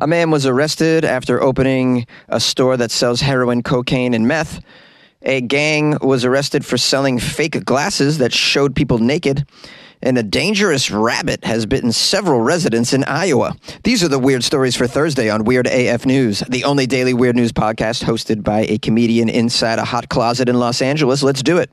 A man was arrested after opening a store that sells heroin, cocaine, and meth. A gang was arrested for selling fake glasses that showed people naked. And a dangerous rabbit has bitten several residents in Iowa. These are the weird stories for Thursday on Weird AF News, the only daily weird news podcast hosted by a comedian inside a hot closet in Los Angeles. Let's do it.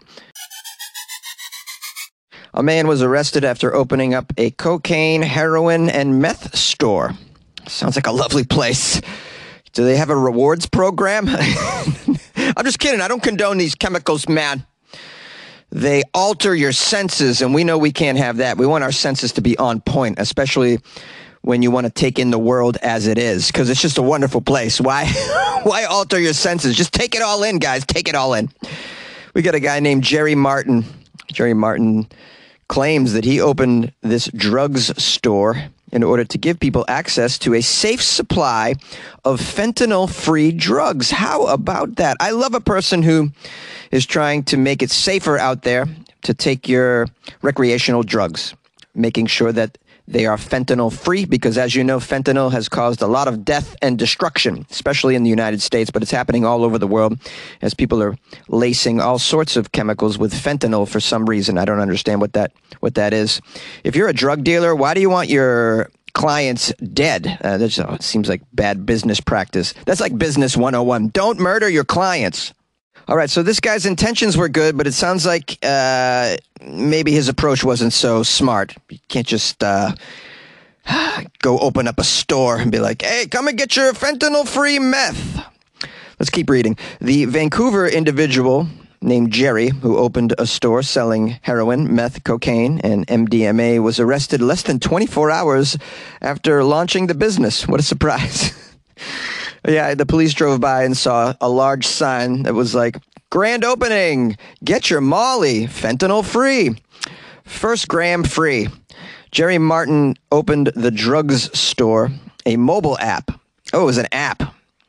A man was arrested after opening up a cocaine, heroin, and meth store. Sounds like a lovely place. Do they have a rewards program? I'm just kidding. I don't condone these chemicals, man. They alter your senses, and we know we can't have that. We want our senses to be on point, especially when you want to take in the world as it is, because it's just a wonderful place. Why alter your senses? Just take it all in, guys. Take it all in. We got a guy named Jerry Martin. Jerry Martin claims that he opened this drugs store in order to give people access to a safe supply of fentanyl-free drugs. How about that? I love a person who is trying to make it safer out there to take your recreational drugs, making sure that they are fentanyl-free, because as you know, fentanyl has caused a lot of death and destruction, especially in the United States, but it's happening all over the world as people are lacing all sorts of chemicals with fentanyl for some reason. I don't understand what that is. If you're a drug dealer, why do you want your clients dead? It seems like bad business practice. That's like business 101. Don't murder your clients. All right, so this guy's intentions were good, but it sounds like maybe his approach wasn't so smart. You can't just go open up a store and be like, hey, come and get your fentanyl-free meth. Let's keep reading. The Vancouver individual named Jerry, who opened a store selling heroin, meth, cocaine, and MDMA, was arrested less than 24 hours after launching the business. What a surprise. Yeah, the police drove by and saw a large sign that was like, grand opening, get your Molly, fentanyl free, first gram free. Jerry Martin opened the drugs store, a mobile app. Oh, it was an app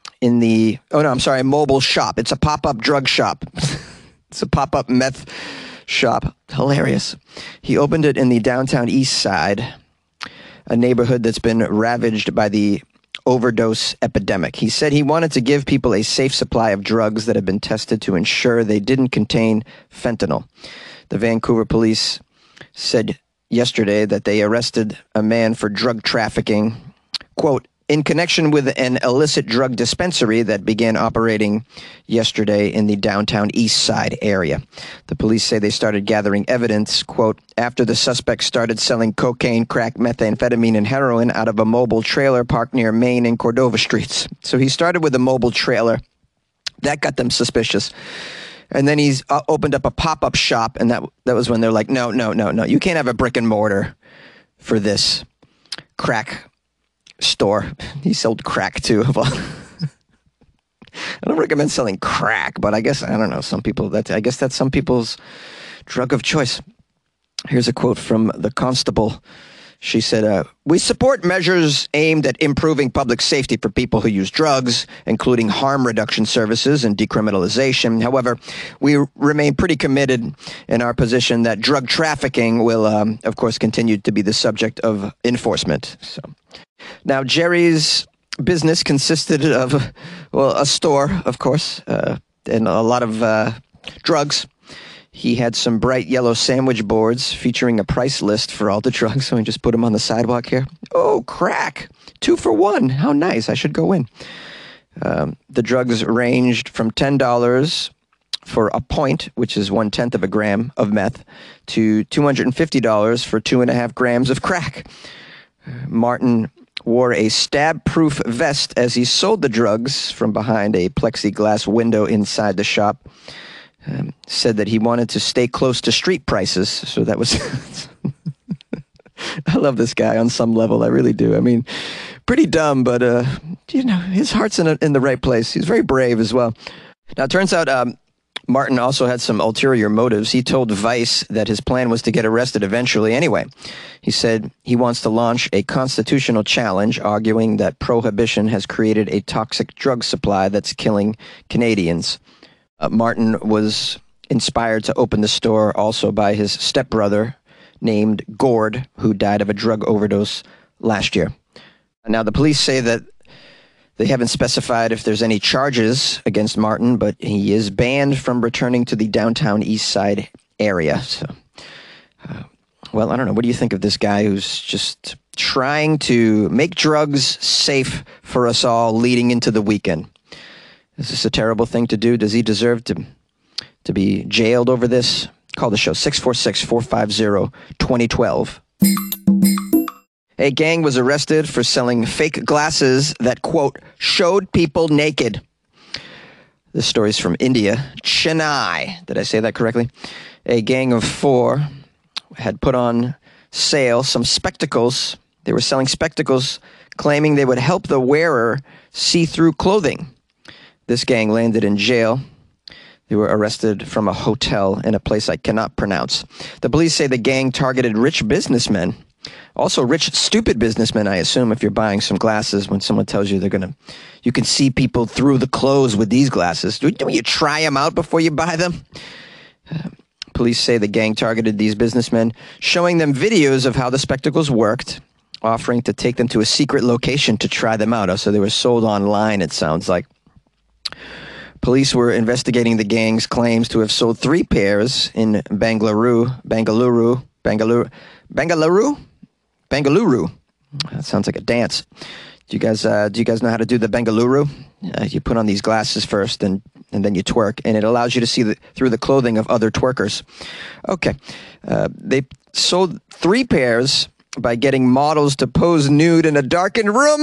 a mobile shop. It's a pop-up drug shop. It's a pop-up meth shop. Hilarious. He opened it in the downtown east side, a neighborhood that's been ravaged by the overdose epidemic. He said he wanted to give people a safe supply of drugs that have been tested to ensure they didn't contain fentanyl. The Vancouver police said yesterday that they arrested a man for drug trafficking, quote, in connection with an illicit drug dispensary that began operating yesterday in the downtown east side area. The police say they started gathering evidence, quote, after the suspect started selling cocaine, crack, methamphetamine, and heroin out of a mobile trailer parked near Main and Cordova Streets. So he started with a mobile trailer. That got them suspicious. And then he's opened up a pop-up shop, and that was when they're like, no. You can't have a brick and mortar for this crack store. He sold crack too. I don't recommend selling crack, but I guess, I don't know, I guess that's some people's drug of choice. Here's a quote from the constable. She said, we support measures aimed at improving public safety for people who use drugs, including harm reduction services and decriminalization. However, we remain pretty committed in our position that drug trafficking will, of course, continue to be the subject of enforcement. So, now, Jerry's business consisted of, a store, of course, and a lot of drugs. He had some bright yellow sandwich boards featuring a price list for all the drugs. So we just put them on the sidewalk here. Oh, crack. 2 for $1. How nice. I should go in. The drugs ranged from $10 for a point, which is 1/10 of a gram of meth, to $250 for 2.5 grams of crack. Martin wore a stab-proof vest as he sold the drugs from behind a plexiglass window inside the shop. Said that he wanted to stay close to street prices, so that was... I love this guy on some level, I really do. I mean, pretty dumb, but, his heart's in the right place. He's very brave as well. Now, it turns out Martin also had some ulterior motives. He told Vice that his plan was to get arrested eventually anyway. He said he wants to launch a constitutional challenge, arguing that prohibition has created a toxic drug supply that's killing Canadians. Martin was inspired to open the store also by his stepbrother named Gord, who died of a drug overdose last year. Now, the police say that They haven't specified if there's any charges against Martin, but he is banned from returning to the downtown East Side area. So, well, I don't know. What do you think of this guy who's just trying to make drugs safe for us all leading into the weekend? Is this a terrible thing to do? Does he deserve to be jailed over this? Call the show, 646-450-2012. A gang was arrested for selling fake glasses that, quote, showed people naked. This story's from India. Chennai. Did I say that correctly? A gang of 4 had put on sale some spectacles. They were selling spectacles, claiming they would help the wearer see through clothing. This gang landed in jail. They were arrested from a hotel in a place I cannot pronounce. The police say the gang targeted rich businessmen. Also rich, stupid businessmen, I assume, if you're buying some glasses, when someone tells you you can see people through the clothes with these glasses. Don't you try them out before you buy them? Police say the gang targeted these businessmen, showing them videos of how the spectacles worked, offering to take them to a secret location to try them out. So they were sold online, it sounds like. Police were investigating the gang's claims to have sold 3 pairs in Bengaluru. That sounds like a dance. Do you guys know how to do the Bengaluru? You put on these glasses first, and then you twerk, and it allows you to see through the clothing of other twerkers. Okay. They sold 3 pairs by getting models to pose nude in a darkened room.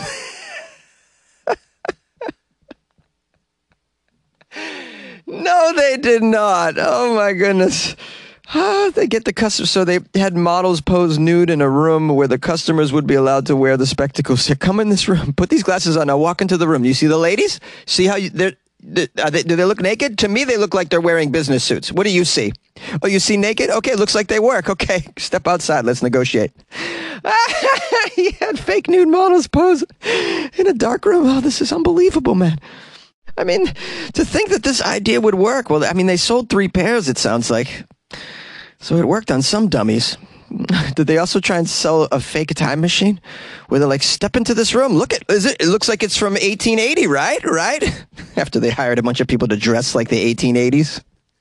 No, they did not. Oh, my goodness. They get the customers. So they had models pose nude in a room where the customers would be allowed to wear the spectacles. They come in this room, put these glasses on. Now walk into the room. You see the ladies? See how do they look naked? To me, they look like they're wearing business suits. What do you see? Oh, you see naked? Okay, looks like they work. Okay, step outside. Let's negotiate. He had fake nude models pose in a dark room. Oh, this is unbelievable, man. I mean, to think that this idea would work. Well, I mean, they sold 3 pairs, it sounds like. So it worked on some dummies. Did they also try and sell a fake time machine? Where they're like, step into this room. It looks like it's from 1880, right? Right? After they hired a bunch of people to dress like the 1880s.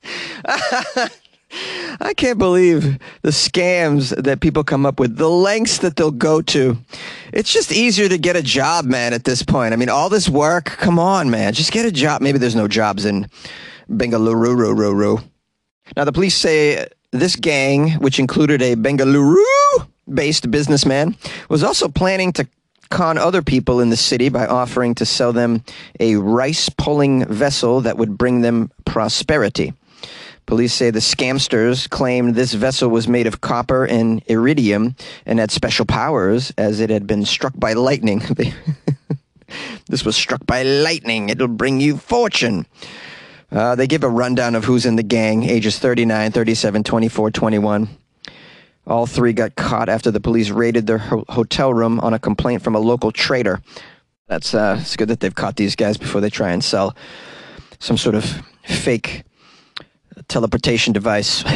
I can't believe the scams that people come up with, the lengths that they'll go to. It's just easier to get a job, man, at this point. I mean, all this work, come on, man. Just get a job. Maybe there's no jobs in Bengaluru. Now, the police say this gang, which included a Bengaluru-based businessman, was also planning to con other people in the city by offering to sell them a rice-pulling vessel that would bring them prosperity. Police say the scamsters claimed this vessel was made of copper and iridium and had special powers as it had been struck by lightning. This was struck by lightning. It'll bring you fortune. They give a rundown of who's in the gang, ages 39, 37, 24, 21. All 3 got caught after the police raided their hotel room on a complaint from a local trader. It's good that they've caught these guys before they try and sell some sort of fake teleportation device.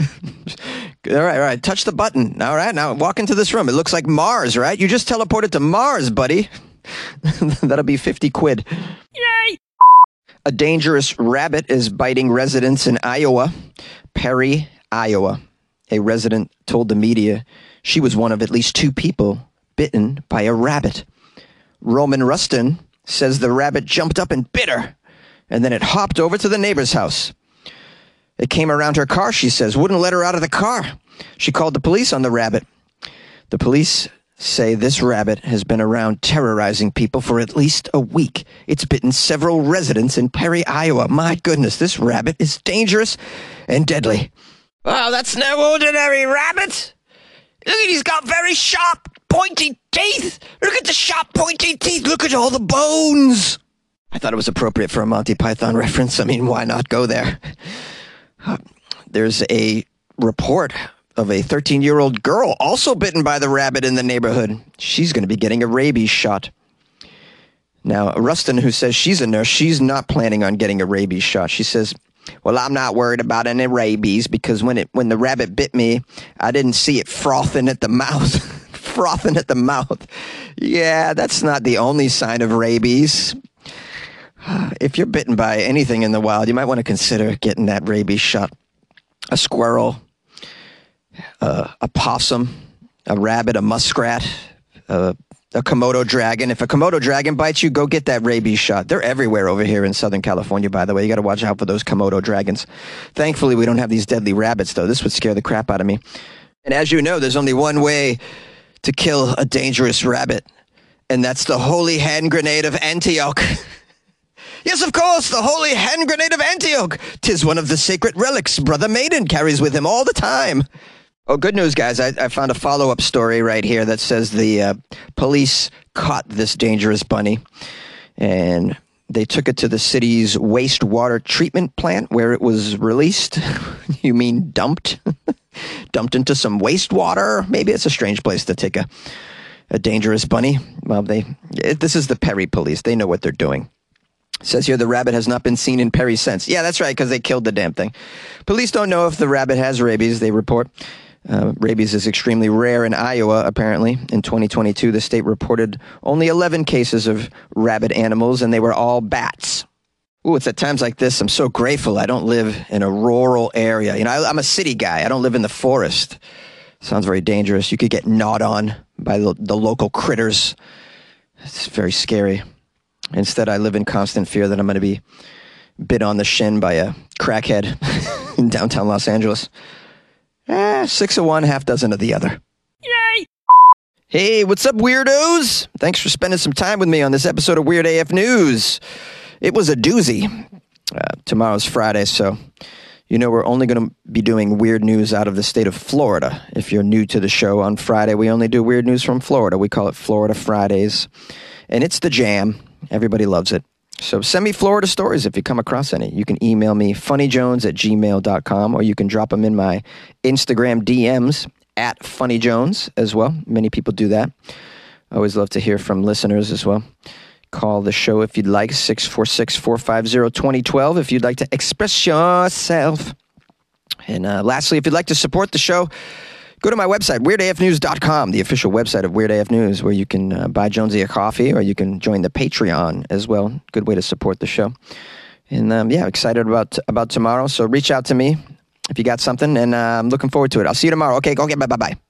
All right. Touch the button. All right, now walk into this room. It looks like Mars, right? You just teleported to Mars, buddy. That'll be 50 quid. Yay! A dangerous rabbit is biting residents in Iowa. Perry, Iowa. A resident told the media she was one of at least 2 people bitten by a rabbit. Roman Rustin says the rabbit jumped up and bit her, and then it hopped over to the neighbor's house. It came around her car, she says, wouldn't let her out of the car. She called the police on the rabbit. The police say this rabbit has been around terrorizing people for at least a week. It's bitten several residents in Perry, Iowa. My goodness, this rabbit is dangerous and deadly. Oh, that's no ordinary rabbit. Look, he's got very sharp, pointy teeth. Look at the sharp, pointy teeth. Look at all the bones. I thought it was appropriate for a Monty Python reference. I mean, why not go there? There's a report of a 13-year-old girl also bitten by the rabbit in the neighborhood. She's going to be getting a rabies shot. Now, Rustin, who says she's a nurse, she's not planning on getting a rabies shot. She says, well, I'm not worried about any rabies because when the rabbit bit me, I didn't see it frothing at the mouth. frothing at the mouth. Yeah, that's not the only sign of rabies. If you're bitten by anything in the wild, you might want to consider getting that rabies shot. A squirrel, a possum, a rabbit, a muskrat, a Komodo dragon. If a Komodo dragon bites you, go get that rabies shot. They're everywhere over here in Southern California, by the way. You got to watch out for those Komodo dragons. Thankfully, we don't have these deadly rabbits, though. This would scare the crap out of me. And as you know, there's only one way to kill a dangerous rabbit, and that's the holy hand grenade of Antioch. Yes, of course, the holy hand grenade of Antioch. 'Tis one of the sacred relics Brother Maiden carries with him all the time. Oh, good news, guys. I found a follow-up story right here that says the police caught this dangerous bunny, and they took it to the city's wastewater treatment plant where it was released. You mean dumped? Dumped into some wastewater? Maybe it's a strange place to take a dangerous bunny. Well, this is the Perry police. They know what they're doing. It says here the rabbit has not been seen in Perry since. Yeah, that's right, because they killed the damn thing. Police don't know if the rabbit has rabies, they report. Rabies is extremely rare in Iowa, apparently. In 2022, the state reported only 11 cases of rabid animals, and they were all bats. Ooh, it's at times like this I'm so grateful I don't live in a rural area. You know, I'm a city guy. I don't live in the forest. Sounds very dangerous. You could get gnawed on by the local critters. It's very scary. Instead, I live in constant fear that I'm going to be bit on the shin by a crackhead in downtown Los Angeles. 6 of one, half dozen of the other. Yay! Hey, what's up, weirdos? Thanks for spending some time with me on this episode of Weird AF News. It was a doozy. Tomorrow's Friday, so you know we're only going to be doing weird news out of the state of Florida. If you're new to the show, on Friday we only do weird news from Florida. We call it Florida Fridays, and it's the jam. Everybody loves it. So send me Florida stories if you come across any. You can email me funnyjones@gmail.com, or you can drop them in my Instagram DMs at funnyjones as well. Many people do that. I always love to hear from listeners as well. Call the show if you'd like, 646-450-2012, if you'd like to express yourself. And lastly, if you'd like to support the show, go to my website, weirdafnews.com, the official website of Weird AF News, where you can buy Jonesy a coffee, or you can join the Patreon as well. Good way to support the show. And excited about tomorrow. So reach out to me if you got something, and I'm looking forward to it. I'll see you tomorrow. Okay, go get bye-bye.